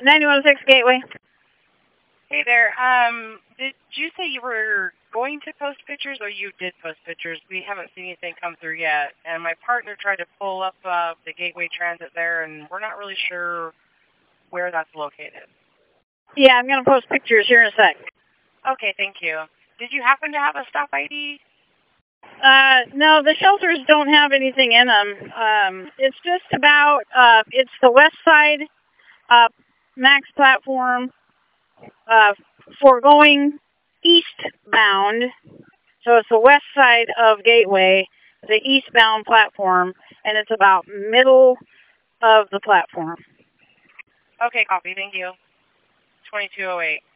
9106 Gateway. Hey there. Did you say you were going to post pictures, or you did post pictures? We haven't seen anything come through yet. And my partner tried to pull up the Gateway Transit there, and we're not really sure where that's located. Yeah, I'm going to post pictures here in a sec. Okay, thank you. Did you happen to have a stop ID? No, the shelters don't have anything in them. It's just about, it's the west side, max platform, for going eastbound. So it's the west side of Gateway, the eastbound platform, and it's about middle of the platform. Okay, copy. Thank you. 2208.